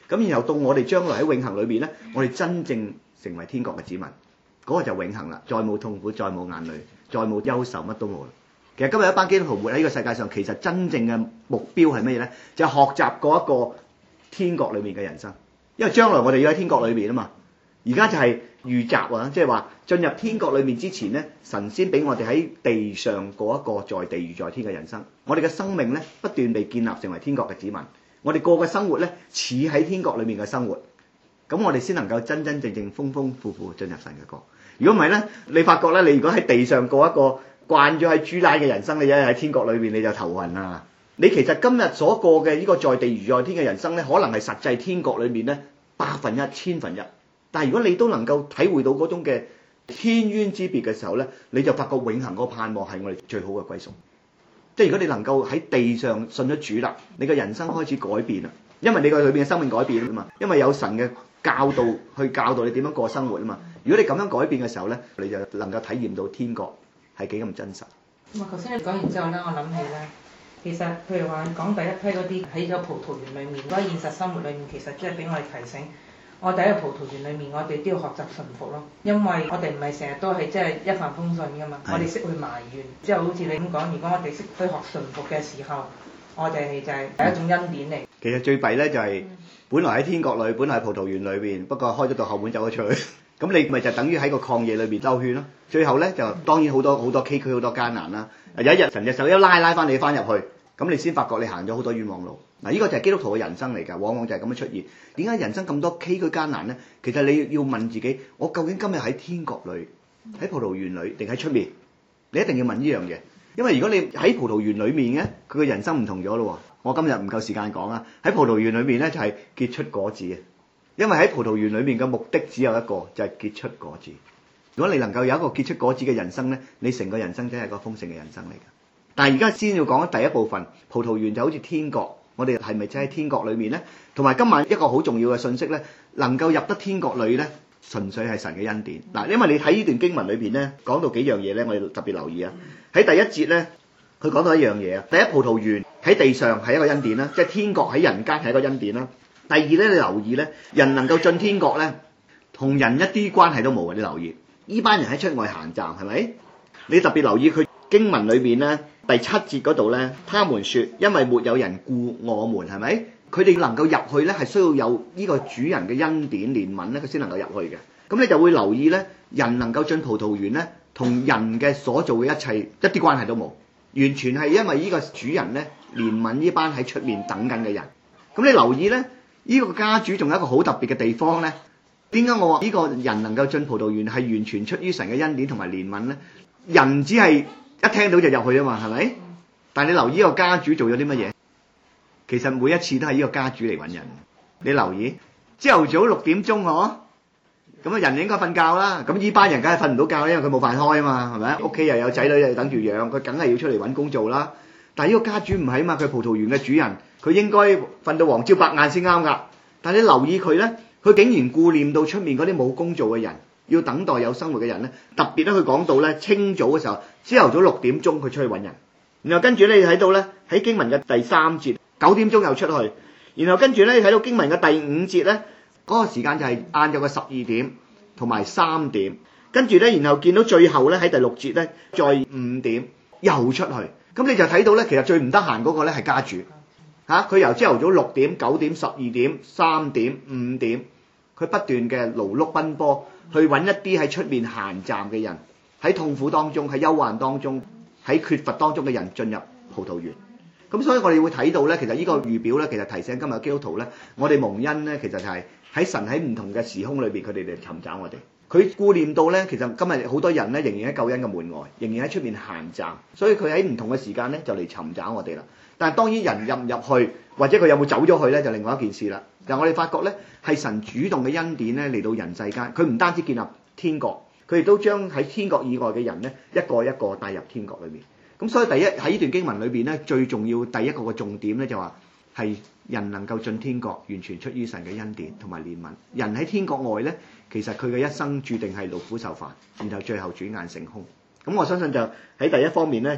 咁然後到我哋將來喺永恆裏邊咧，我哋真正成為天國嘅子民，嗰、那個就永恆啦，再冇痛苦，再冇眼淚，再冇憂愁，乜都冇啦。其實今日一班基督徒活喺呢個世界上，其實真正嘅目標係乜嘢咧？就係、是、學習過一個天國裏面嘅人生，因為將來我哋要喺天國裏面啊嘛。而家就係預習啊，即係話進入天國裏面之前咧，神先俾我哋喺地上過一個在地如在天嘅人生。我哋嘅生命咧不斷被建立成為天國嘅子民，我哋過嘅生活咧似喺天國裏面嘅生活，咁我哋先能夠真真正正豐豐富富進入神嘅國。如果唔係咧，你發覺咧，你如果喺地上過一個慣咗喺豬奶嘅人生，你一喺天國裏面你就頭暈啦。你其實今日所過嘅呢個在地如在天嘅人生咧，可能係實際天國裏面咧百分一、千分一。但係如果你都能夠體會到嗰種嘅天淵之別嘅時候咧，你就發覺永恆嗰個盼望係我哋最好嘅歸宿。即係如果你能夠喺地上信咗主啦，你嘅人生開始改變啦，因為你個裏邊嘅生命改變啊嘛，因為有神嘅教導去教導你點樣過生活啊嘛。如果你咁樣改變嘅時候咧，你就能夠體驗到天國係幾咁真實。 咁啊，頭先你講完之後咧，我諗起咧，其實譬如話講第一批嗰啲喺個葡萄園裏面，嗰現實生活裏面，其實即係俾我哋提醒。我哋喺葡萄園裏面，我哋都要學習順服咯，因為我哋唔係成日都係即係一帆風順噶嘛，我哋識去埋怨，之後好似你咁講，如果我哋識去學順服嘅時候，我哋就係係一種恩典嚟。 其實最弊咧就係、是、本來喺天國裏，本來喺葡萄園裏邊，不過開咗道後門走咗出去，咁你咪就等於喺個曠野裏邊兜圈咯。最後咧就當然好多好多崎嶇好多艱難啦。有一日神隻手一拉拉翻你翻入去，咁你先發覺你行咗好多冤枉路。嗱，呢個就係基督徒嘅人生嚟㗎，往往就係咁樣出現。點解人生咁多崎嶇艱難咧？其實你要問自己，我究竟今日喺天國裏、喺葡萄園裏定喺出面？你一定要問呢樣嘢，因為如果你喺葡萄園裏面嘅，佢嘅人生唔同咗咯。我今日唔夠時間講啊。喺葡萄園裏面咧就係結出果子嘅，因為喺葡萄園裏面嘅目的只有一個，就係結出果子。如果你能夠有一個結出果子嘅人生咧，你成個人生真係個豐盛嘅人生嚟㗎。但係而家先要講第一部分，葡萄園就好似天國。我哋係咪真喺天國裏面呢？同埋今晚一個好重要嘅信息呢，能夠入得天國裏呢，純粹係神嘅恩典。嗱，因為你睇呢段經文裏邊呢，講到幾樣嘢呢，我哋特別留意啊。喺第一節呢，佢講到一樣嘢啊。第一，葡萄園喺地上係一個恩典啦，即係天國喺人間係一個恩典啦。第二呢，你留意呢，人能夠進天國呢，同人一啲關係都冇啊！你留意，呢班人喺出外行站係咪？你特別留意佢經文裏邊呢。第七節嗰度呢，他們說，因為沒有人顧我們，係咪？佢哋能夠入去呢，係需要有呢個主人嘅恩典憐憫呢，佢先能夠入去嘅。咁你就會留意呢，人能夠進葡萄園呢，同人嘅所做嘅一切一啲關係都冇，完全係因為呢個主人呢，憐憫呢班喺出面等緊嘅人。咁你留意呢，呢個家主仲有一個好特別嘅地方呢。點解我話呢個人能夠進葡萄園係完全出於神嘅恩典同埋憐憫呢？人只係一聽到就入去啊嘛，係咪？但係你留意呢個家主做咗啲乜嘢？其實每一次都係呢個家主嚟揾人。你留意，朝頭早六點鐘嗬，咁啊人應該瞓覺啦。咁呢班人梗係瞓唔到覺，因為佢冇飯開啊嘛，係咪？屋企又有仔女又等住養，佢梗係要出嚟揾工做啦。但係呢個家主唔係啊嘛，佢係葡萄園嘅主人，佢應該瞓到黃朝白晏先啱㗎。但係你留意佢咧，佢竟然顧念到出面嗰啲冇工做嘅人。要等待有生活嘅人咧，特別咧佢講到咧清早嘅時候，朝頭早六點鐘佢出去揾人，然後跟住咧你睇到咧喺經文嘅第三節九點鐘又出去，然後跟住咧你睇到經文嘅第五節咧嗰個時間就係晏晝嘅十二點同埋三點，跟住咧然後見到最後咧喺第六節咧再五點又出去，咁你就睇到咧其實最唔得閒嗰個咧係家主嚇，佢由朝頭早六點、九點、十二點、三點、五點，佢不斷嘅勞碌奔波。去揾一啲喺出面閒站嘅人，喺痛苦當中、喺憂患當中、喺缺乏當中嘅人進入葡萄園。咁所以我哋會睇到咧，其實呢個預表咧，其實提醒今日基督徒咧，我哋蒙恩咧，其實就係喺神喺唔同嘅時空裏邊，佢哋嚟尋找我哋。佢顧念到咧，其實今日好多人咧，仍然喺救恩嘅門外，仍然喺出面閒站，所以佢喺唔同嘅時間咧，就嚟尋找我哋啦。但係當然人入唔入去，或者佢有冇走咗去咧，就另外一件事啦。但係我哋發覺咧，係神主動嘅恩典咧嚟到人世間，佢唔單止建立天國，佢亦都將喺天國以外嘅人咧一個一個帶入天國裏面。咁所以第一喺呢段經文裏邊咧，最重要第一個嘅重點咧就話係人能夠進天國，完全出於神嘅恩典同埋憐憫。人喺天國外咧，其實佢嘅一生注定係勞苦受煩，然後最後轉眼成空。咁我相信就喺第一方面咧，就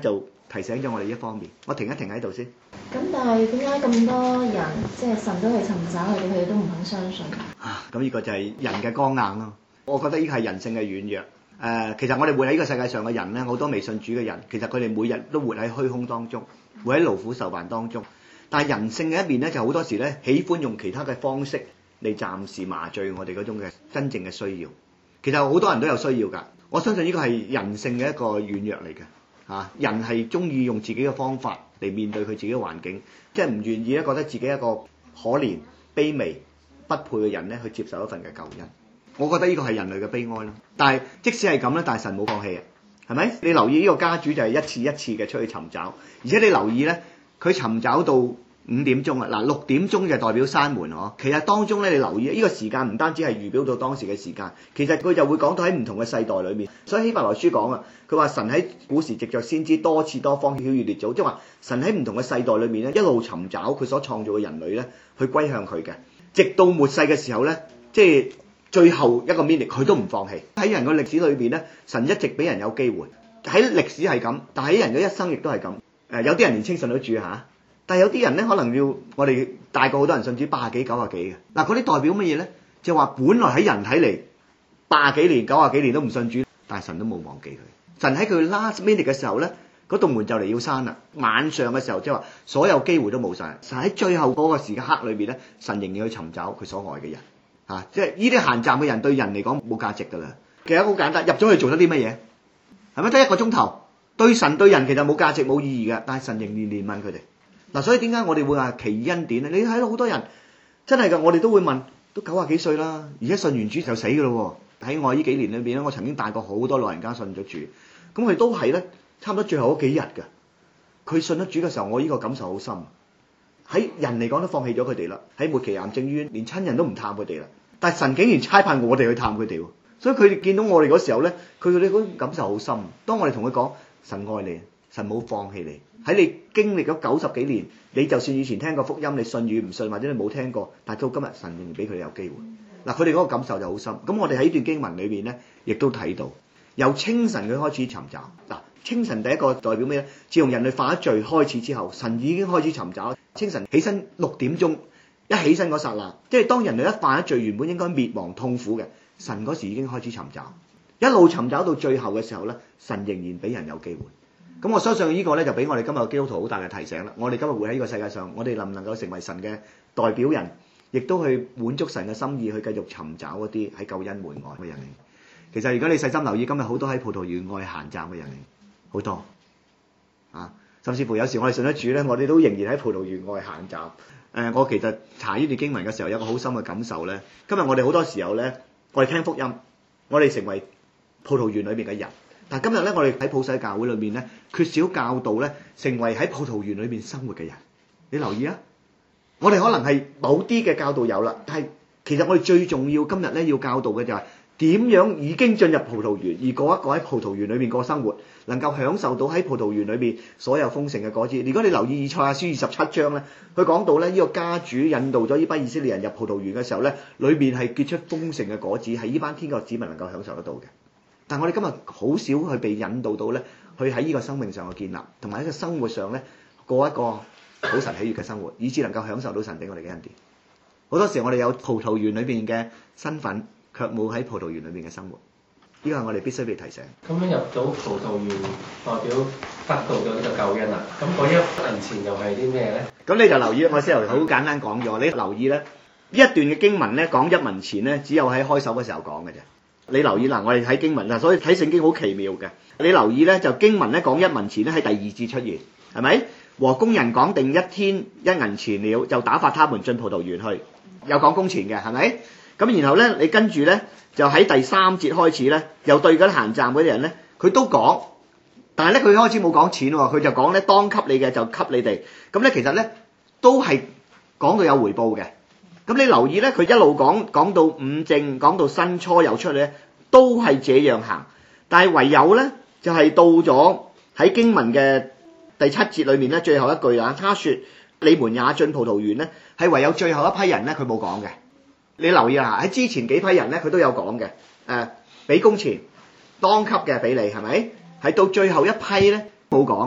提醒咗我哋一方面。我停一停喺度先。 咁但係點解咁多人即係神都去尋找佢哋，佢哋都唔肯相信？ 啊，咁呢個就係人嘅剛硬咯。我覺得呢個係人性嘅軟弱。誒、呃，其實我哋活喺呢個世界上嘅人咧，好多未信主嘅人，其實佢哋每日都活喺虛空當中，活喺勞苦受煩當中。但係人性嘅一面咧，就好多時咧喜歡用其他嘅方式嚟暫時麻醉我哋嗰種嘅真正嘅需要。其實好多人都有需要㗎。我相信呢個係人性嘅一個軟弱嚟嘅。嚇、啊，人係中意用自己嘅方法嚟面對佢自己嘅環境，即係唔願意咧覺得自己一個可憐、卑微、不配嘅人咧去接受一份嘅救恩。我覺得呢個係人類嘅悲哀咯。但係即使係咁咧，但係神冇放棄啊，係咪？你留意呢個家主就係一次一次嘅出去尋找，而且你留意咧，佢尋找到五點鐘啊！嗱，六點鐘就代表閂門嗬。其實當中咧，你留意呢個時間唔單止係預表到當時嘅時間，其實佢就會講到喺唔同嘅世代裏面。所以希伯來書講啊，佢話神喺古時藉着先知多次多方曉諭列祖，即係話神喺唔同嘅世代裏面咧，一路尋找佢所創造嘅人類咧，去歸向佢嘅，直到末世嘅時候咧，即係最後一個 minute 佢都唔放棄。喺人嘅歷史裏邊咧，神一直俾人有機會。喺歷史係咁，但係喺人嘅一生亦都係咁。誒，有啲人年青信都住嚇。但係有啲人咧，可能要我哋大過好多人，甚至八十幾、九十幾嘅。嗱，嗰啲代表乜嘢咧？就話本來喺人睇嚟八十幾年、九十幾年都唔信主，但係神都冇忘記佢。神喺佢 last minute 嘅時候咧，嗰道門就嚟要閂啦。晚上嘅時候，即係話所有機會都冇晒。神喺最後嗰個時刻裏邊咧，神仍然去尋找佢所愛嘅人。嚇、啊，即係呢啲閒站嘅人對人嚟講冇價值㗎啦。其實好簡單，入咗去做咗啲乜嘢？係咪得一個鐘頭？對神對人其實冇價值冇意義嘅，但係神仍然憐憫佢哋。嗱，所以點解我哋會話奇異恩典咧？你睇到好多人真係㗎，我哋都會問，都九廿幾歲啦，而家信完主就死㗎咯喎！喺我呢幾年裏邊咧，我曾經帶過好多老人家信咗主，咁佢都係咧，差唔多最後嗰幾日㗎。佢信咗主嘅時候，我呢個感受好深。喺人嚟講都放棄咗佢哋啦，喺末期癌症醫院連親人都唔探佢哋啦，但係神竟然差派我哋去探佢哋喎，所以佢哋見到我哋嗰時候咧，佢哋嗰種感受好深。當我哋同佢講神愛你，神冇放棄你。喺你經歷咗九十幾年，你就算以前聽過福音，你信與唔信，或者你冇聽過，但係到今日神仍然俾佢哋有機會。嗱，佢哋嗰個感受就好深。咁我哋喺呢段經文裏邊咧，亦都睇到由清晨佢開始尋找。嗱，清晨第一個代表咩咧？自從人類犯咗罪開始之後，神已經開始尋找。清晨起身六點鐘，一起身嗰剎那，即係當人類一犯咗罪，原本應該滅亡痛苦嘅，神嗰時已經開始尋找，一路尋找到最後嘅時候咧，神仍然俾人有機會。咁我相信呢個咧就俾我哋今日基督徒好大嘅提醒啦。我哋今日活喺呢個世界上，我哋能唔能夠成為神嘅代表人，亦都去滿足神嘅心意，去繼續尋找嗰啲喺救恩門外嘅人。其實如果你細心留意，今日好多喺葡萄園外閒站嘅人，好多啊，甚至乎有時我哋信得主咧，我哋都仍然喺葡萄園外閒站。誒、呃，我其實查呢段經文嘅時候有一個好深嘅感受咧。今日我哋好多時候咧，我哋聽福音，我哋成為葡萄園裏邊嘅人。但今日咧，我哋喺普世教會裏面咧，缺少教導咧，成為喺葡萄園裏面生活嘅人。你留意啊，我哋可能係某啲嘅教導有啦，但係其實我哋最重要今日咧要教導嘅就係點樣已經進入葡萄園，而過一個喺葡萄園裏面過生活，能夠享受到喺葡萄園裏面所有豐盛嘅果子。如果你留意以賽亞書二十七章咧，佢講到咧呢個家主引導咗呢班以色列人入葡萄園嘅時候咧，裏面係結出豐盛嘅果子，係呢班天國子民能夠享受得到嘅。但我哋今日好少去被引導到咧，去喺呢個生命上嘅建立，同埋喺個生活上咧過一個好神喜悅嘅生活，以致能夠享受到神俾我哋嘅恩典。好多時我哋有葡萄園裏邊嘅身份，卻冇喺葡萄園裏邊嘅生活。呢個係我哋必須被提醒。咁樣入到葡萄園，代表得到咗呢個救恩啦。咁嗰一銀錢又係啲咩咧？ 咁你就留意，我先頭好簡單講咗，你留意咧呢一段嘅經文咧講一文錢咧，只有喺開首嘅時候講嘅啫。你留意嗱，我哋睇經文嗱，所以睇聖經好奇妙嘅。你留意咧，就經文咧講一文錢咧喺第二節出現，係咪？和工人講定一天一銀錢了，就打發他們進葡萄園去。有講工錢嘅，係咪？咁然後咧，你跟住咧就喺第三節開始咧，又對嗰啲閒站嗰啲人咧，佢都講，但係咧佢開始冇講錢喎，佢就講咧當給你嘅就給你哋。咁咧其實咧都係講到有回報嘅。咁你留意咧，佢一路講講到五正，講到申初又出嚟咧，都係這樣行。但係唯有咧，就係、是、到咗喺經文嘅第七節裏面咧，最後一句啊，他說你們也進葡萄園咧，係唯有最後一批人咧，佢冇講嘅。你留意下，喺之前幾批人咧，佢都有講嘅。誒、呃，俾工錢當給嘅俾你係咪？係到最後一批咧冇講嘅。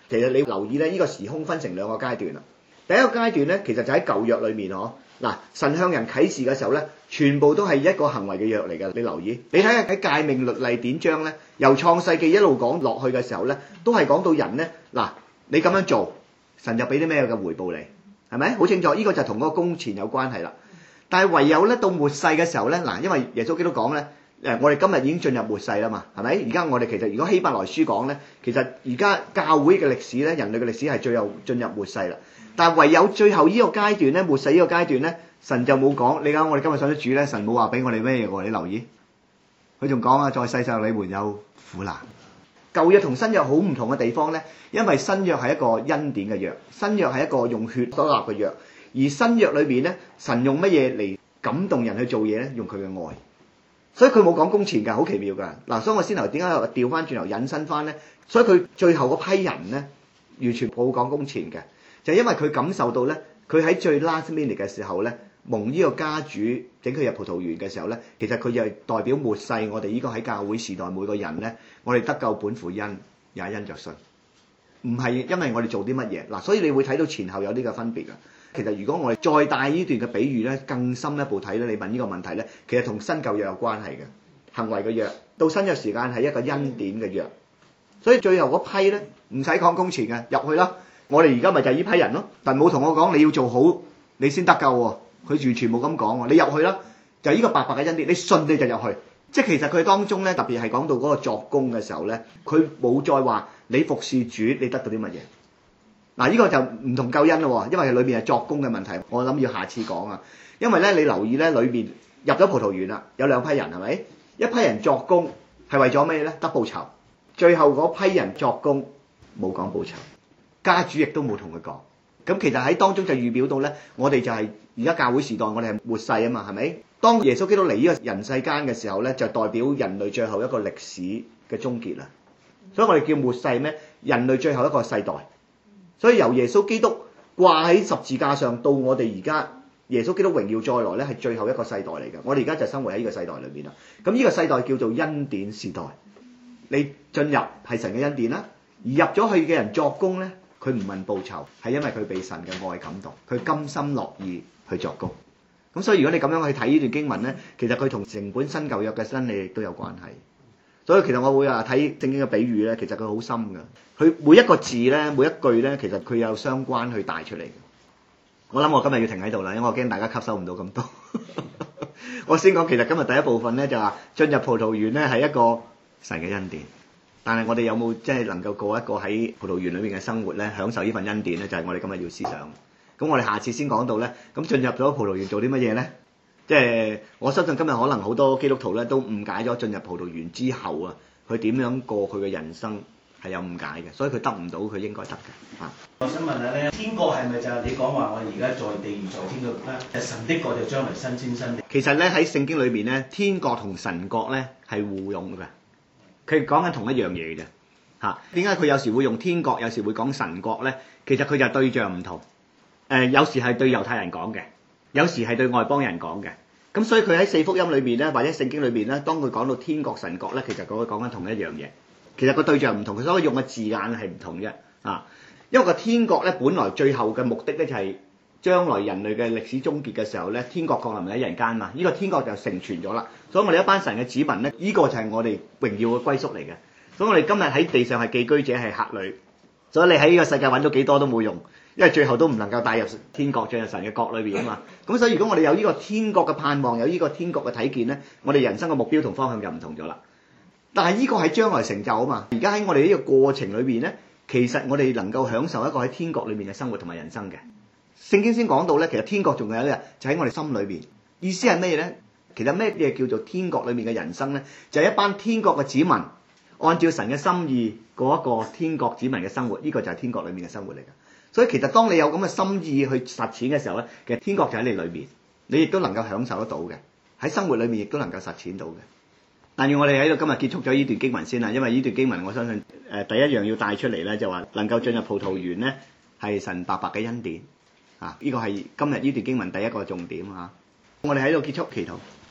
其實你留意咧，呢、這個時空分成兩個階段啦。第一個階段咧，其實就喺舊約裏面嗬。嗱，神向人啟示嘅時候咧，全部都係一個行為嘅約嚟㗎。你留意，你睇下喺誡命律例典章咧，由創世記一路講落去嘅時候咧，都係講到人咧，嗱，你咁樣做，神就俾啲咩嘅回報你，係咪？好清楚，呢、這個就同嗰個工錢有關係啦。但係唯有咧到末世嘅時候咧，嗱，因為耶穌基督講咧，誒，我哋今日已經進入末世啦嘛，係咪？而家我哋其實如果希伯來書講咧，其實而家教會嘅歷史咧，人類嘅歷史係最後進入末世啦。但係唯有最後呢個階段咧，末世呢個階段咧，神就冇講。你講我哋今日上咗主咧，神冇話俾我哋咩嘢喎？你留意，佢仲講啊，在世上你們有苦難。舊約同新約好唔同嘅地方咧，因為新約係一個恩典嘅約，新約係一個用血所立嘅約，而新約裏邊咧，神用乜嘢嚟感動人去做嘢咧？用佢嘅愛，所以佢冇講工錢㗎，好奇妙㗎。嗱，所以我先頭點解調翻轉頭引申翻咧？所以佢最後嗰批人咧，完全冇講工錢嘅。就因為佢感受到咧，佢喺最 last minute 嘅時候咧，蒙呢個家主整佢入葡萄園嘅時候咧，其實佢就係代表末世我哋呢個喺教會時代每個人咧，我哋得救本乎恩，也因着信，唔係因為我哋做啲乜嘢嗱，所以你會睇到前後有呢個分別啊。其實如果我哋再帶呢段嘅比喻咧，更深一步睇咧，你問呢個問題咧，其實同新舊約有關係嘅行為嘅約，到新約時間係一個恩典嘅約，所以最後嗰批咧唔使講工錢嘅，入去啦。我哋而家咪就係呢批人咯，但係冇同我講你要做好你先得救喎，佢完全冇咁講喎。你入去啦，就係呢個白白嘅恩典，你信你就入去。即係其實佢當中咧，特別係講到嗰個作工嘅時候咧，佢冇再話你服侍主你得到啲乜嘢。嗱，呢個就唔同救恩咯，因為裏邊係作工嘅問題，我諗要下次講啊。因為咧你留意咧，裏邊入咗葡萄園啦，有兩批人係咪？一批人作工係為咗咩咧？得報酬。最後嗰批人作工冇講報酬。家主亦都冇同佢講，咁其實喺當中就預表到咧，我哋就係而家教會時代，我哋係末世啊嘛，係咪？當耶穌基督嚟呢個人世間嘅時候咧，就代表人類最後一個歷史嘅終結啦。所以我哋叫末世咩？人類最後一個世代。所以由耶穌基督掛喺十字架上到我哋而家耶穌基督榮耀再來咧，係最後一個世代嚟嘅。我哋而家就生活喺呢個世代裏邊啦。咁呢個世代叫做恩典時代，你進入係神嘅恩典啦，而入咗去嘅人作工咧。佢唔問報酬，係因為佢被神嘅愛感動，佢甘心樂意去作工。咁所以如果你咁樣去睇呢段經文咧，其實佢同成本新舊約嘅真理亦都有關係。所以其實我會話睇聖經嘅比喻咧，其實佢好深㗎。佢每一個字咧，每一句咧，其實佢有相關去帶出嚟。我諗我今日要停喺度啦，因為我驚大家吸收唔到咁多。我先講，其實今日第一部分咧就話進入葡萄園咧係一個神嘅恩典。但係我哋有冇即係能夠過一個喺葡萄園裏面嘅生活咧，享受呢份恩典咧，就係我哋今日要思想。咁我哋下次先講到咧，咁進入咗葡萄園做啲乜嘢咧？即係我相信今日可能好多基督徒咧都誤解咗進入葡萄園之後啊，佢點樣過佢嘅人生係有誤解嘅，所以佢得唔到佢應該得嘅。啊， 我想問下咧，天國係咪就係你講話我哋而家在地而在天國咧？神的國就將來新天新地。 其實咧喺聖經裏邊咧，天國同神國咧係互用嘅。佢講緊同一樣嘢嘅嚇，點解佢有時會用天國，有時會講神國咧？其實佢就對象唔同，誒、呃、有時係對猶太人講嘅，有時係對外邦人講嘅。咁所以佢喺四福音裏邊咧，或者聖經裏邊咧，當佢講到天國神國咧，其實佢講緊同一樣嘢。其實個對象唔同，佢所以用嘅字眼係唔同嘅啊。因為個天國咧，本來最後嘅目的咧就係將來人類嘅歷史終結嘅時候咧，天國降臨喺人間嘛，呢、這個天國就成全咗啦。所以我哋一班神嘅子民咧，呢、這個就係我哋榮耀嘅歸宿嚟嘅。所以我哋今日喺地上係寄居者，係客旅。所以你喺呢個世界揾到幾多都冇用，因為最後都唔能夠帶入天國，進入神嘅國裏邊啊嘛。咁所以如果我哋有呢個天國嘅盼望，有呢個天國嘅睇見咧，我哋人生嘅目標同方向就唔同咗啦。但係呢個係將來成就啊嘛。而家喺我哋呢個過程裏邊咧，其實我哋能夠享受一個喺天國裏面嘅生活同埋人生嘅。聖經先講到咧，其實天國仲有咧，就喺我哋心裏邊。意思係咩咧？其實咩嘢叫做天國裏面嘅人生咧？就係一班天國嘅子民，按照神嘅心意過一個天國子民嘅生活。呢個就係天國裏面嘅生活嚟㗎。所以其實當你有咁嘅心意去實踐嘅時候咧，其實天國就喺你裏邊，你亦都能夠享受得到嘅。喺生活裏面亦都能夠實踐到嘅。但願我哋喺度今日結束咗呢段經文先啦，因為呢段經文我相信誒第一樣要帶出嚟咧，就話能夠進入葡萄園咧係神白白嘅恩典啊！呢個係今日呢段經文第一個重點啊！我哋喺度結束祈禱。